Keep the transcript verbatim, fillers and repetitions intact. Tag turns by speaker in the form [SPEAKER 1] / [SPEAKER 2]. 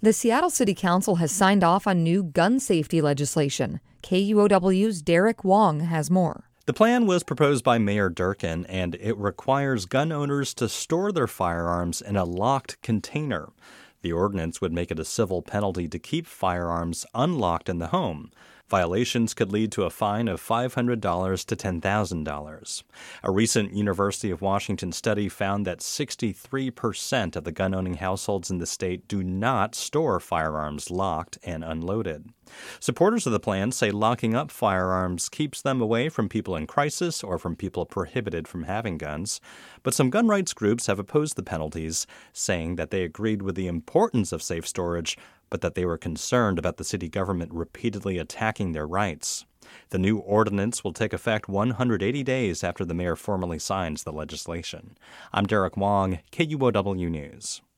[SPEAKER 1] The Seattle City Council has signed off on new gun safety legislation. K U O W's Derek Wong has more.
[SPEAKER 2] The plan was proposed by Mayor Durkin, and it requires gun owners to store their firearms in a locked container. The ordinance would make it a civil penalty to keep firearms unlocked in the home. Violations could lead to a fine of five hundred dollars to ten thousand dollars. A recent University of Washington study found that sixty-three percent of the gun-owning households in the state do not store firearms locked and unloaded. Supporters of the plan say locking up firearms keeps them away from people in crisis or from people prohibited from having guns. But some gun rights groups have opposed the penalties, saying that they agreed with the importance of safe storage, but that they were concerned about the city government repeatedly attacking their rights. The new ordinance will take effect one hundred eighty days after the mayor formally signs the legislation. I'm Derek Wong, K U O W News.